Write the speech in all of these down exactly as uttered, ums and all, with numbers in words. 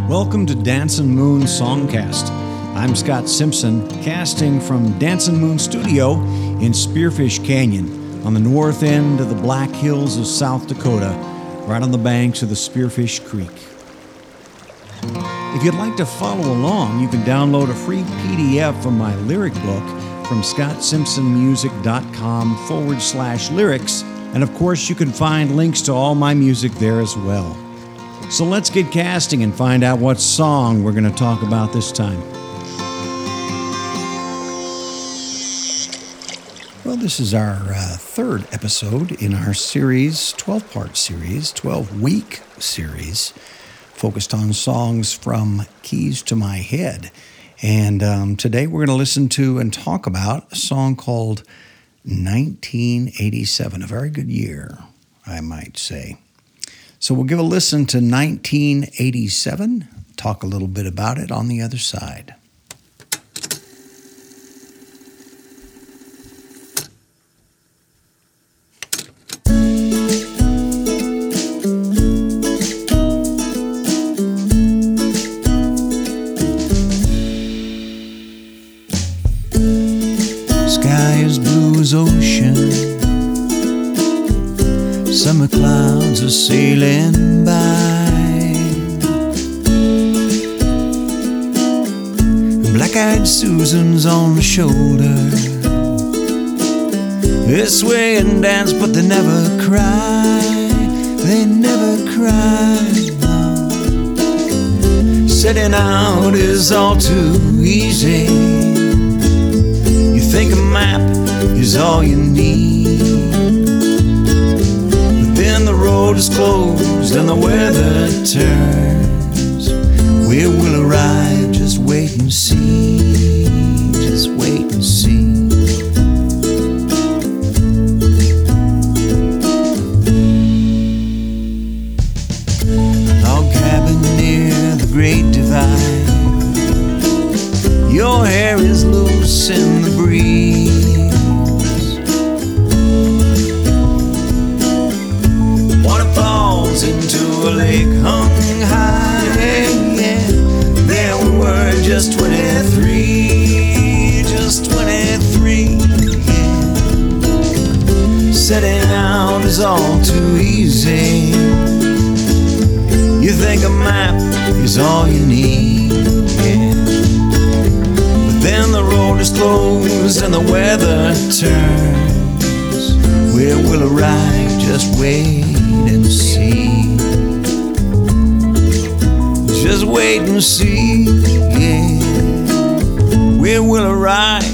Welcome to Dancin' Moon Songcast. I'm Scott Simpson, casting from Dancin' Moon Studio in Spearfish Canyon on the north end of the Black Hills of South Dakota, right on the banks of the Spearfish Creek. If you'd like to follow along, you can download a free P D F of my lyric book from scottsimpsonmusic.com forward slash lyrics, and of course you can find links to all my music there as well. So let's get casting and find out what song we're going to talk about this time. Well, this is our uh, third episode in our series, twelve-part series, twelve-week series, focused on songs from Keys to My Head. And um, today we're going to listen to and talk about a song called nineteen eighty-seven, a very good year, I might say. So we'll give a listen to nineteen eighty-seven, talk a little bit about it on the other side. Sky is blue as ocean, summer clouds are sailing by, black-eyed Susan's on the shoulder. They sway and dance, but they never cry. They never cry, no. Setting out is all too easy. You think a map is all you need, then the road is closed and the weather turns. We will arrive, just wait and see. Just wait and see. Log cabin near the Great Divide. Your hair is loose in the breeze. Into a lake hung high, yeah. There we were, just twenty-three, just twenty-three, yeah. Setting out is all too easy. You think a map is all you need, yeah. But then the road is closed and the weather turns. Where we'll arrive, just wait and see. Just wait and see, yeah. Where we'll arrive.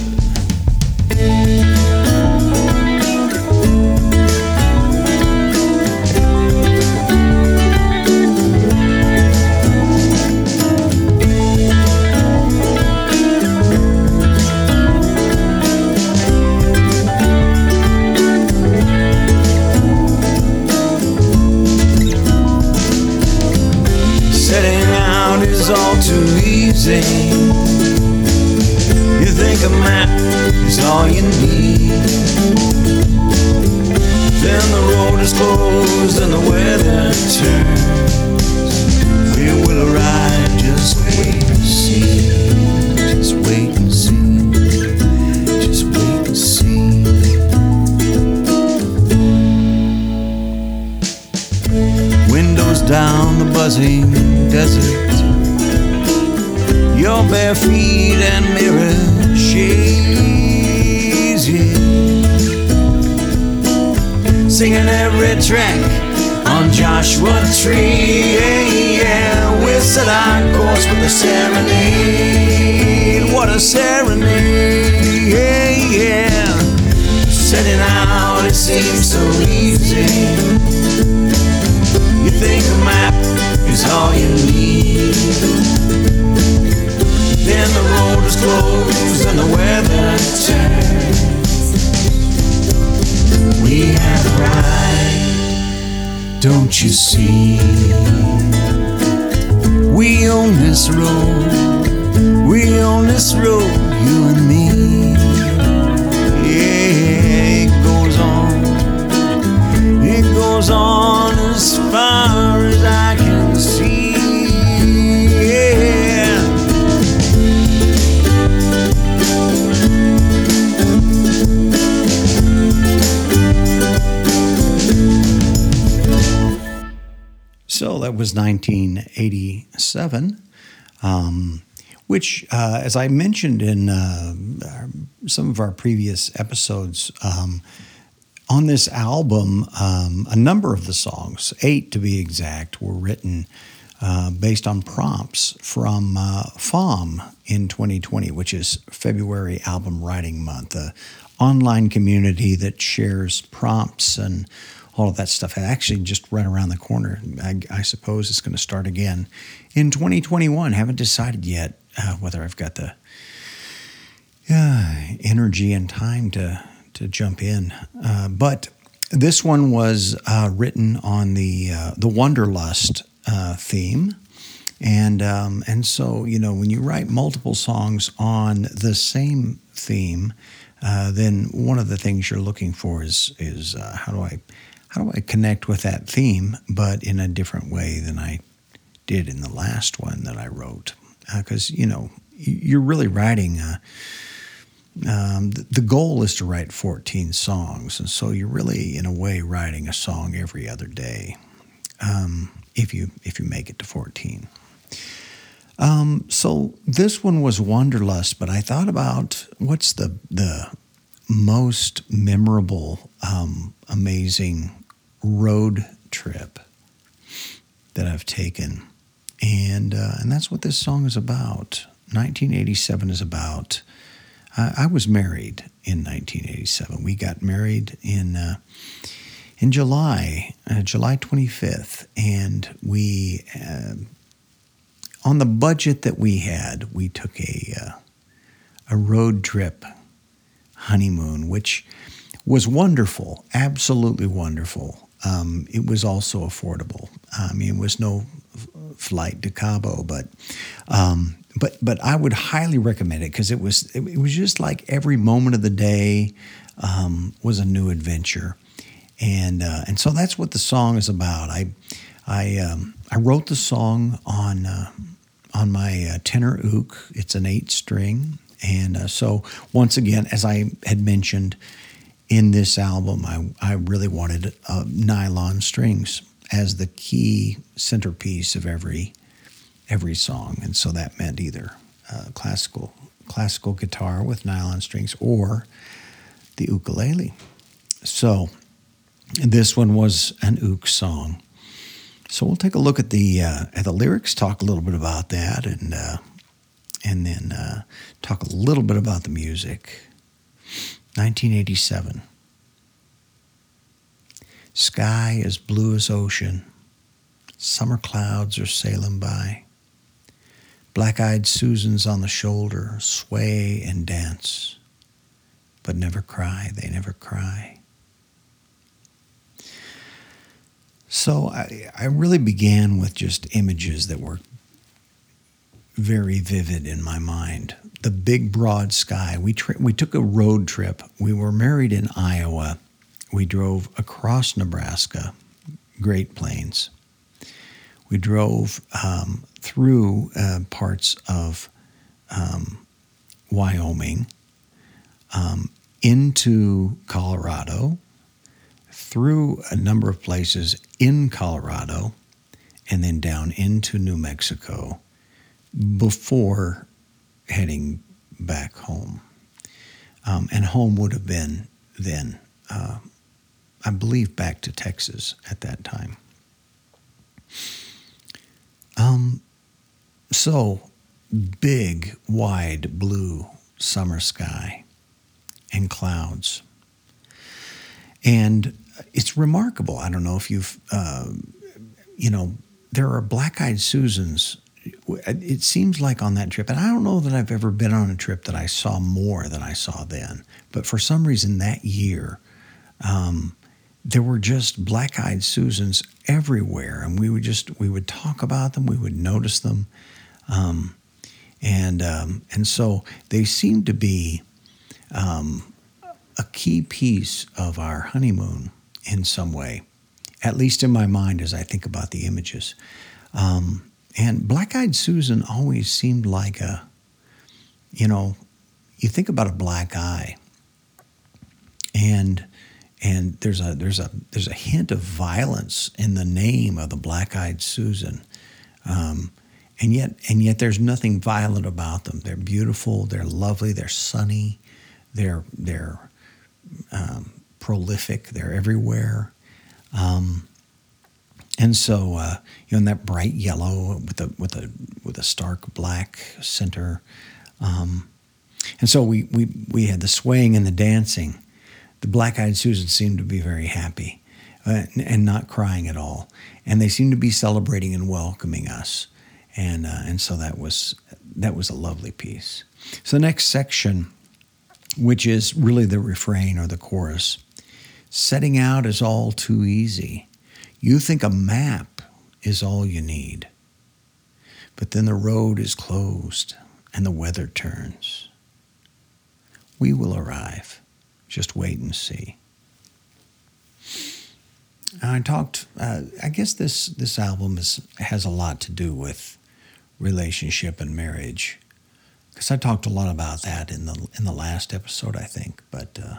All too easy. You think a map is all you need, then the road is closed and the weather turns. We will arrive, just wait and see. Just wait and see. Just wait and see. Windows down the buzzing desert, your bare feet and mirror shades, yeah. Singing every track on Joshua Tree, yeah, yeah. We'll set our course with a serenade. What a serenade, yeah, yeah. Setting out, it seems so easy. You think a map is all you need, then the road is closed and the weather turns. We have arrived, don't you see? We own this road, we own this road, you and me. Yeah, it goes on, it goes on as far as I can see. So that was nineteen eighty-seven, um, which, uh, as I mentioned in uh, some of our previous episodes, um, on this album, um, a number of the songs, eight to be exact, were written uh, based on prompts from uh, F A M in twenty twenty, which is February Album Writing Month, an online community that shares prompts and all of that stuff. I actually just right around the corner. I, I suppose it's going to start again in twenty twenty-one. Haven't decided yet uh, whether I've got the uh, energy and time to to jump in. Uh, but this one was uh, written on the uh, the Wanderlust uh, theme. And um, and so, you know, when you write multiple songs on the same theme, uh, then one of the things you're looking for is is uh, how do I how do I connect with that theme, but in a different way than I did in the last one that I wrote, because uh, you know you're really writing. Uh, um, the, the goal is to write fourteen songs, and so you're really, in a way, writing a song every other day, um, if you if you make it to fourteen. Um, so this one was Wanderlust, but I thought about what's the the most memorable, um, amazing road trip that I've taken, and uh, and that's what this song is about. nineteen eighty-seven is about. Uh, I was married in nineteen eighty-seven. We got married in uh, in July, uh, July twenty-fifth, and we. Uh, On the budget that we had, we took a uh, a road trip honeymoon, which was wonderful, absolutely wonderful. Um, it was also affordable. I mean, it was no f- flight to Cabo, but um, but but I would highly recommend it because it was it, it was just like every moment of the day um, was a new adventure, and uh, and so that's what the song is about. I I um, I wrote the song on. Uh, on my uh, tenor uke. It's an eight string. And uh, so once again, as I had mentioned in this album, I, I really wanted uh, nylon strings as the key centerpiece of every every song. And so that meant either uh, classical classical guitar with nylon strings or the ukulele. So this one was an uke song. So we'll take a look at the uh, at the lyrics, talk a little bit about that, and uh, and then uh, talk a little bit about the music. nineteen eighty-seven. Sky as blue as ocean. Summer clouds are sailing by. Black-eyed Susans on the shoulder sway and dance, but never cry. They never cry. So I, I really began with just images that were very vivid in my mind. The big, broad sky. We tri- we took a road trip. We were married in Iowa. We drove across Nebraska, Great Plains. We drove um, through uh, parts of um, Wyoming, um, into Colorado, through a number of places in Colorado, and then down into New Mexico before heading back home. Um, and home would have been then, uh, I believe, back to Texas at that time. Um, so, big, wide, blue summer sky and clouds. And it's remarkable. I don't know if you've, uh, you know, there are black-eyed Susans. It seems like on that trip, and I don't know that I've ever been on a trip that I saw more than I saw then. But for some reason that year, um, there were just black-eyed Susans everywhere, and we would just we would talk about them, we would notice them, um, and um, and so they seemed to be um, a key piece of our honeymoon in some way, at least in my mind as I think about the images. Um, and Black-Eyed Susan always seemed like a, you know, you think about a black eye, and and there's a there's a there's a hint of violence in the name of the Black-Eyed Susan, um, and yet and yet there's nothing violent about them. They're beautiful, they're lovely, they're sunny, they're they're um, prolific, they're everywhere. Um, And so, uh, you know, in that bright yellow with a with a with a stark black center, um, and so we, we we had the swaying and the dancing. The Black-Eyed Susan seemed to be very happy, uh, and not crying at all, and they seemed to be celebrating and welcoming us, and uh, and so that was that was a lovely piece. So the next section, which is really the refrain or the chorus, setting out is all too easy. You think a map is all you need, but then the road is closed and the weather turns. We will arrive. Just wait and see. I talked, uh, I guess this, this album is, has a lot to do with relationship and marriage, because I talked a lot about that in the, in the last episode, I think, but... Uh,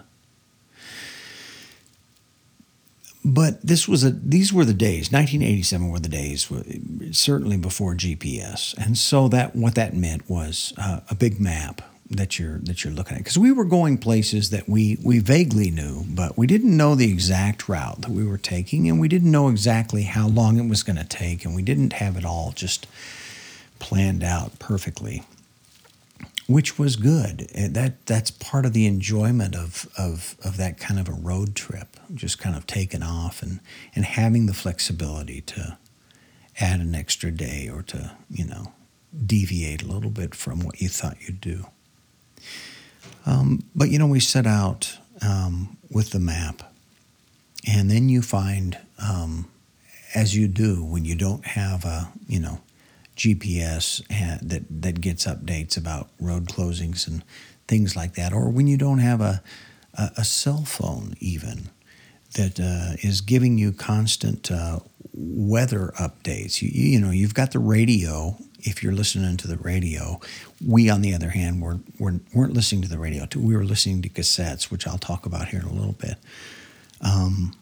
But this was a. These were the days. nineteen eighty-seven were the days, certainly before G P S, and so that what that meant was uh, a big map that you're that you're looking at. Because we were going places that we we vaguely knew, but we didn't know the exact route that we were taking, and we didn't know exactly how long it was going to take, and we didn't have it all just planned out perfectly, which was good. That that's part of the enjoyment of of of that kind of a road trip, just kind of taking off and and having the flexibility to add an extra day or to, you know, deviate a little bit from what you thought you'd do. Um, but you know, we set out um, with the map, and then you find, um, as you do when you don't have a, you know, G P S that that gets updates about road closings and things like that, or when you don't have a a, a cell phone even that uh, is giving you constant uh, weather updates. You, you know, you've got the radio. If you're listening to the radio, we on the other hand were, were weren't listening to the radio. We were listening to cassettes, which I'll talk about here in a little bit. Um,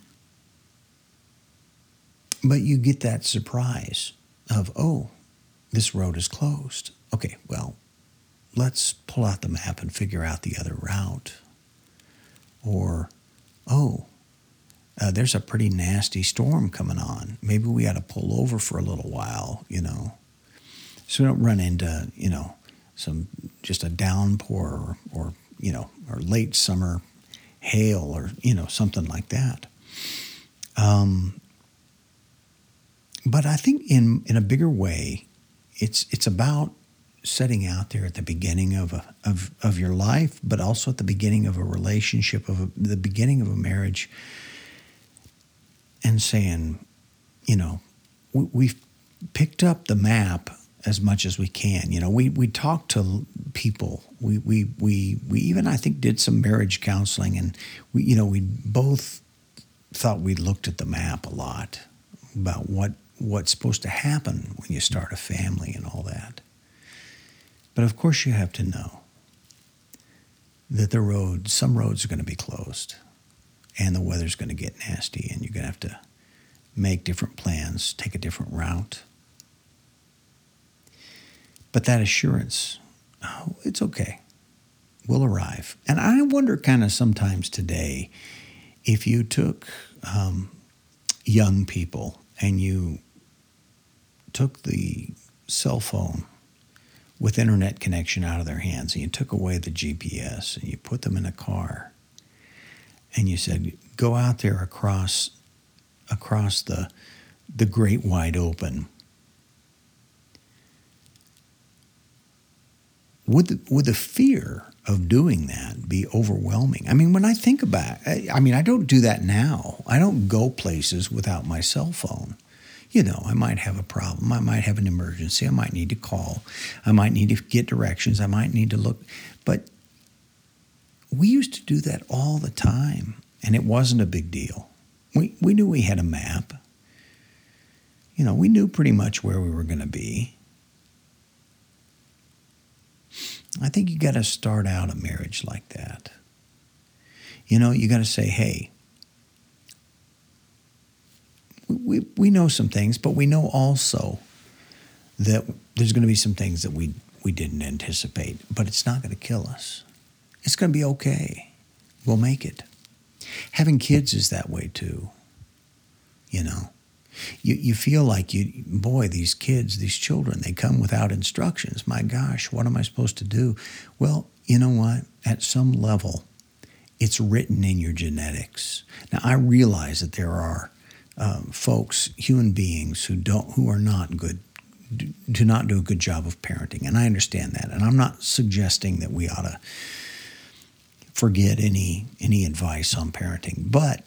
but you get that surprise of, oh, this road is closed. Okay, well, let's pull out the map and figure out the other route. Or, oh, uh, there's a pretty nasty storm coming on. Maybe we ought to pull over for a little while, you know, so we don't run into, you know, some just a downpour or, or you know, or late summer hail or, you know, something like that. Um, but I think in, in a bigger way, It's it's about setting out there at the beginning of a, of of your life, but also at the beginning of a relationship, of a, the beginning of a marriage, and saying, you know, we, we've picked up the map as much as we can. You know, we we talk to people. We we we we even I think did some marriage counseling, and we you know we both thought we looked at the map a lot about what. what's supposed to happen when you start a family and all that. But of course you have to know that the road, some roads are going to be closed and the weather's going to get nasty and you're going to have to make different plans, take a different route. But that assurance, oh, it's okay. We'll arrive. And I wonder kind of sometimes today if you took um, young people and you took the cell phone with internet connection out of their hands and you took away the G P S and you put them in a car and you said, go out there across across the the great wide open. Would the, would the fear of doing that be overwhelming? I mean, when I think about it, I, I mean, I don't do that now. I don't go places without my cell phone. You know, I might have a problem. I might have an emergency. I might need to call. I might need to get directions. I might need to look. But we used to do that all the time, and it wasn't a big deal. We we knew we had a map. You know, we knew pretty much where we were going to be. I think you got to start out a marriage like that. You know, you got to say, hey, we, we know some things, but we know also that there's going to be some things that we, we didn't anticipate, but it's not going to kill us. It's going to be okay. We'll make it. Having kids is that way too. You know, you, you feel like, you, boy, these kids, these children, they come without instructions. My gosh, what am I supposed to do? Well, you know what? At some level, it's written in your genetics. Now, I realize that there are um, folks, human beings who don't, who are not good, do, do not do a good job of parenting, and I understand that. And I'm not suggesting that we ought to forget any any advice on parenting, but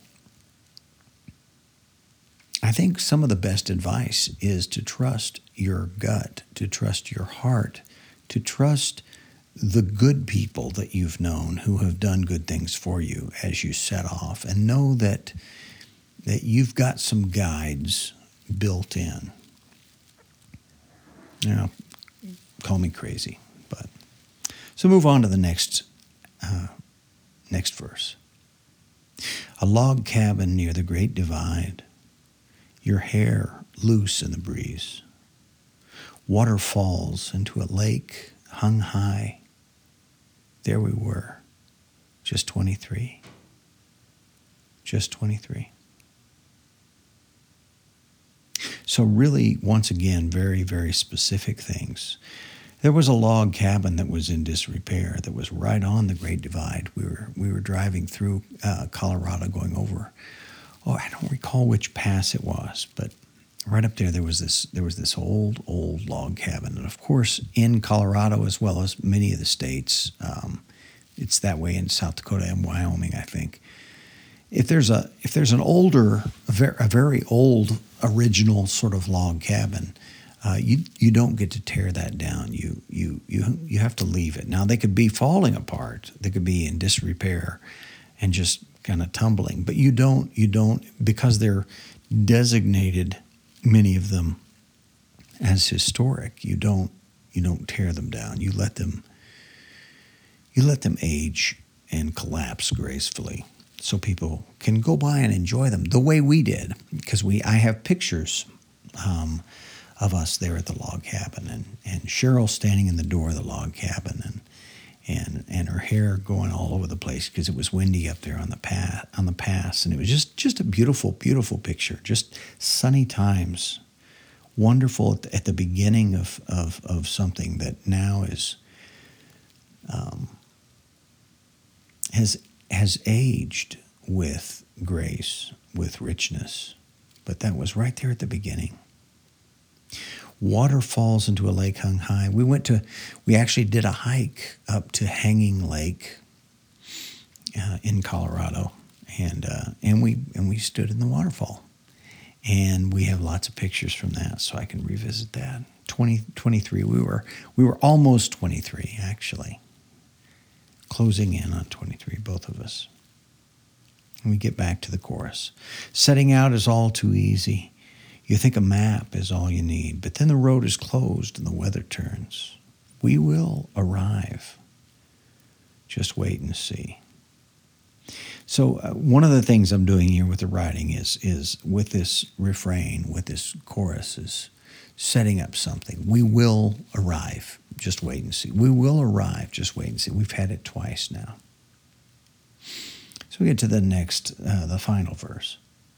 I think some of the best advice is to trust your gut, to trust your heart, to trust the good people that you've known who have done good things for you as you set off, and know that that you've got some guides built in. You know, call me crazy, but so move on to the next uh, next verse. A log cabin near the Great Divide, your hair loose in the breeze. Water falls into a lake hung high. There we were, just twenty-three. Just twenty-three. So really, once again, very, very specific things. There was a log cabin that was in disrepair that was right on the Great Divide. We were we were driving through uh, Colorado, going over. Oh, I don't recall which pass it was, but right up there, there was this there was this old old log cabin, and of course, in Colorado as well as many of the states, um, it's that way in South Dakota and Wyoming, I think. If there's a if there's an older, a very, a very old original sort of log cabin, uh, you you don't get to tear that down. You you you you have to leave it. Now they could be falling apart. They could be in disrepair, and just kind of tumbling. But you don't you don't because they're designated, many of them, as historic. You don't you don't tear them down. You let them you let them age and collapse gracefully, so people can go by and enjoy them the way we did. Because we, I have pictures um, of us there at the log cabin, and, and Cheryl standing in the door of the log cabin, and and and her hair going all over the place because it was windy up there on the path on the pass, and it was just just a beautiful, beautiful picture. Just sunny times, wonderful at the, at the beginning of, of of something that now is um, has. has aged with grace, with richness, but that was right there at the beginning. Water falls into a lake hung high. We went to, we actually did a hike up to Hanging Lake uh, in Colorado, and uh, and we and we stood in the waterfall, and we have lots of pictures from that, so I can revisit that. twenty, twenty-three, we were we were almost twenty-three actually. Closing in on twenty-three, both of us. And we get back to the chorus. Setting out is all too easy. You think a map is all you need, but then the road is closed and the weather turns. We will arrive. Just wait and see. So uh, one of the things I'm doing here with the writing is, is with this refrain, with this chorus, is setting up something. We will arrive. Just wait and see. We will arrive. Just wait and see. We've had it twice now. So we get to the next, uh, the final verse.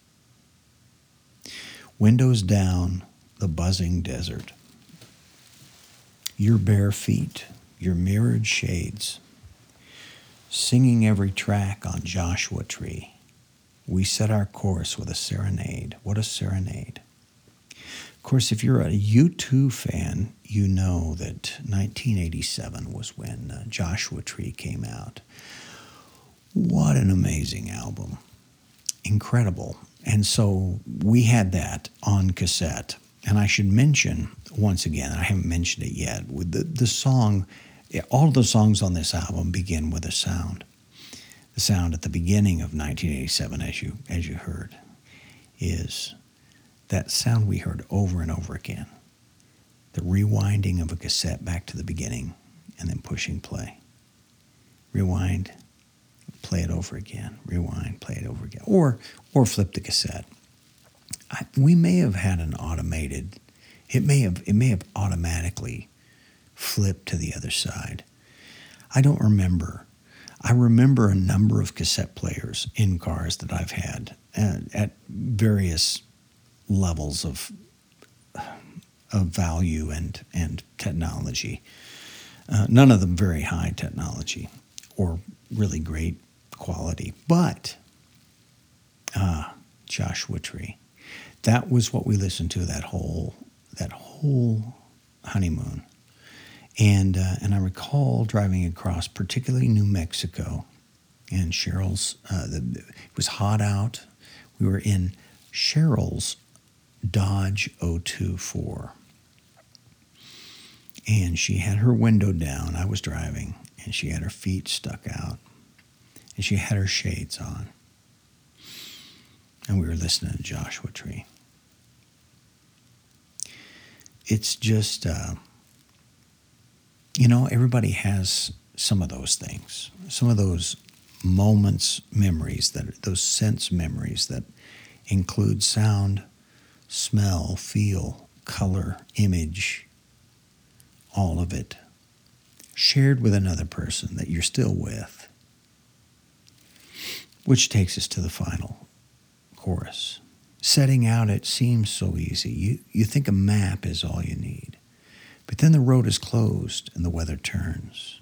Windows down, the buzzing desert. Your bare feet, your mirrored shades, singing every track on Joshua Tree. We set our course with a serenade. What a serenade. Of course, if you're a U two fan, you know that nineteen eighty-seven was when uh, Joshua Tree came out. What an amazing album. Incredible. And so we had that on cassette. And I should mention, once again, I haven't mentioned it yet, with the, the song, all of the songs on this album begin with a sound. The sound at the beginning of nineteen eighty-seven, as you as you heard, is that sound we heard over and over again. The rewinding of a cassette back to the beginning and then pushing play. Rewind, play it over again. Rewind, play it over again. Or or flip the cassette. I, we may have had an automated, it may have, it may have automatically flipped to the other side. I don't remember. I remember a number of cassette players in cars that I've had at, at various levels of of value and, and technology. Uh, none of them very high technology or really great quality. But uh, Joshua Tree, that was what we listened to that whole that whole honeymoon. And uh, and I recall driving across, particularly New Mexico, and Cheryl's. Uh, the, it was hot out. We were in Cheryl's Dodge oh two four, and she had her window down. I was driving, and she had her feet stuck out, and she had her shades on, and we were listening to Joshua Tree. It's just, uh, you know, everybody has some of those things, some of those moments, memories, that those sense memories that include sound, smell, feel, color, image, all of it, shared with another person that you're still with. Which takes us to the final chorus. Setting out, it seems so easy. You, you think a map is all you need. But then the road is closed and the weather turns.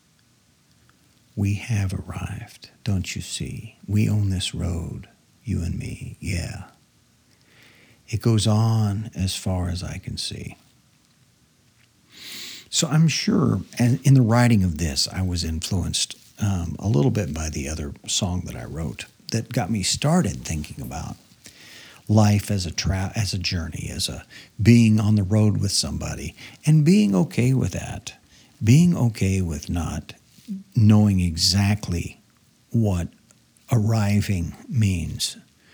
We have arrived, don't you see? We own this road, you and me, yeah. It goes on as far as I can see. So I'm sure, and in the writing of this, I was influenced um, a little bit by the other song that I wrote that got me started thinking about life as a tra- as a journey, as a being on the road with somebody, and being okay with that, being okay with not knowing exactly what arriving means.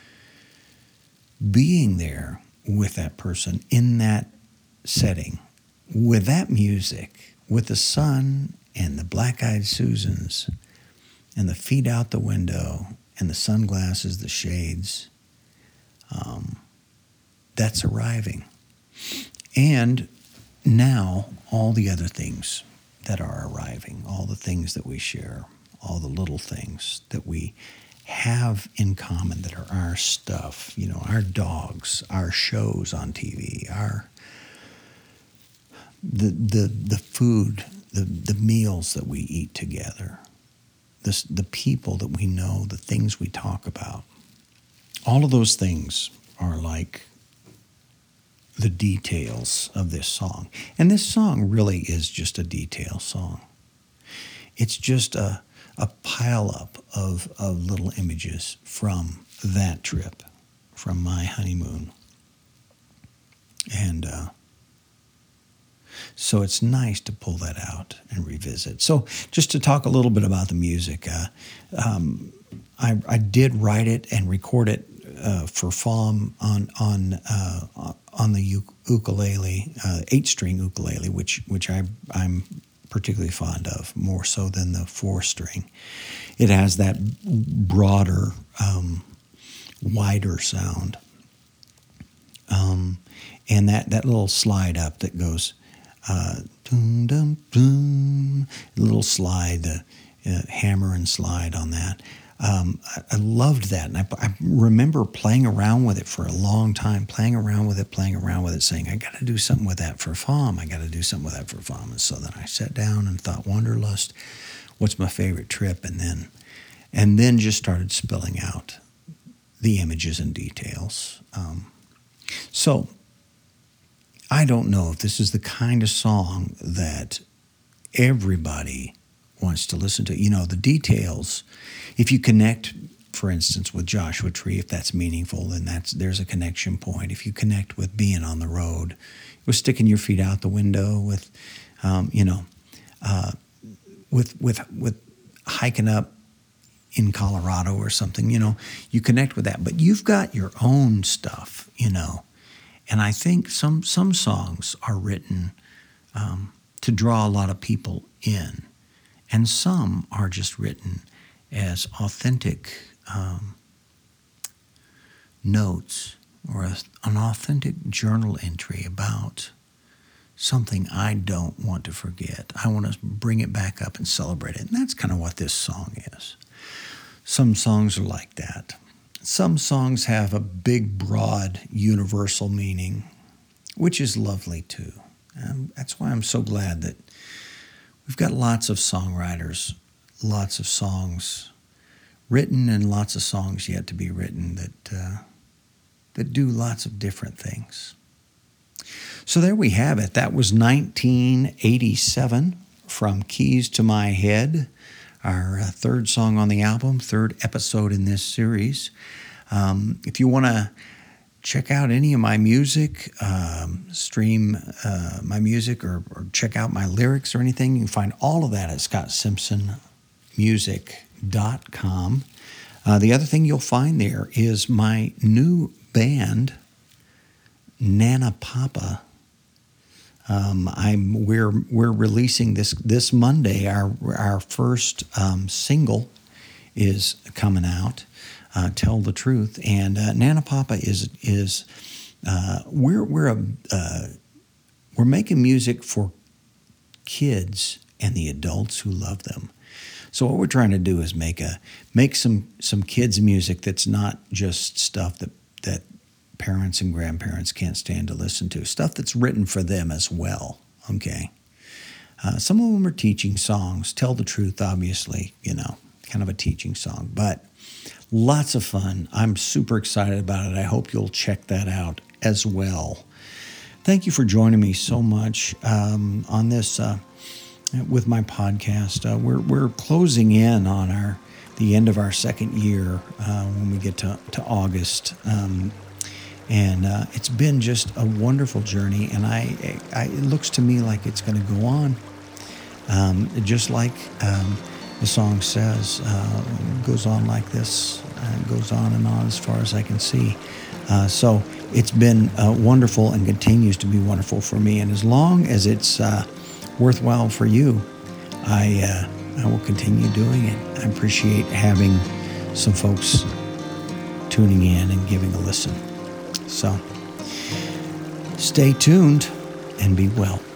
Being there with that person in that setting, with that music, with the sun and the black-eyed Susans and the feet out the window and the sunglasses, the shades, um, that's arriving. And now all the other things that are arriving, all the things that we share, all the little things that we have in common that are our stuff, you know, our dogs, our shows on T V, our the the the food, the the meals that we eat together, this the people that we know, the things we talk about. All of those things are like the details of this song. And this song really is just a detail song. It's just a a pile-up of, of little images from that trip, from my honeymoon. And uh, so it's nice to pull that out and revisit. So just to talk a little bit about the music, uh, um, I, I did write it and record it uh, for F A M on on uh, on the uk- ukulele, uh, eight-string ukulele, which which I I'm particularly fond of, more so than the four-string. It has that broader, um, wider sound, um, and that that little slide up that goes, uh, dum dum dum, little slide, the uh, hammer and slide on that. Um, I, I loved that, and I, I remember playing around with it for a long time, playing around with it, playing around with it, saying, I got to do something with that for F A M. I got to do something with that for F A M. And so then I sat down and thought, Wanderlust, what's my favorite trip? And then, and then just started spilling out the images and details. Um, so I don't know if this is the kind of song that everybody wants to listen to. You know, the details, if you connect, for instance, with Joshua Tree, if that's meaningful, then that's there's a connection point. If you connect with being on the road, with sticking your feet out the window, with, um, you know, uh, with with with hiking up in Colorado or something, you know, you connect with that. But you've got your own stuff, you know, and I think some some songs are written um, to draw a lot of people in. And some are just written as authentic um, notes or a, an authentic journal entry about something I don't want to forget. I want to bring it back up and celebrate it. And that's kind of what this song is. Some songs are like that. Some songs have a big, broad, universal meaning, which is lovely too. And that's why I'm so glad that we've got lots of songwriters, lots of songs written, and lots of songs yet to be written that uh, that do lots of different things. So there we have it. That was nineteen eighty-seven from Keys to My Head, our uh, third song on the album, third episode in this series. Um, if you want to check out any of my music, um, stream uh, my music, or, or check out my lyrics or anything, you can find all of that at scott simpson music dot com. Uh, the other thing you'll find there is my new band, Nana Papa. Um, I'm we're we're releasing this this Monday. Our our first um, single is coming out. Uh, Tell the Truth, and uh, Nana Papa is is uh, we're we're a uh, we're making music for kids and the adults who love them. So what we're trying to do is make a make some some kids music that's not just stuff that that parents and grandparents can't stand to listen to. Stuff that's written for them as well. Okay, uh, some of them are teaching songs. Tell the Truth, obviously, you know, kind of a teaching song, but lots of fun. I'm super excited about it. I hope you'll check that out as well. Thank you for joining me so much um, on this uh, with my podcast. Uh, we're we're closing in on our the end of our second year uh, when we get to to August, um, and uh, it's been just a wonderful journey. And I, I it looks to me like it's going to go on, um, just like. Um, The song says, uh, goes on like this, uh, goes on and on as far as I can see. Uh, so it's been uh, wonderful and continues to be wonderful for me. And as long as it's uh, worthwhile for you, I uh, I will continue doing it. I appreciate having some folks tuning in and giving a listen. So stay tuned and be well.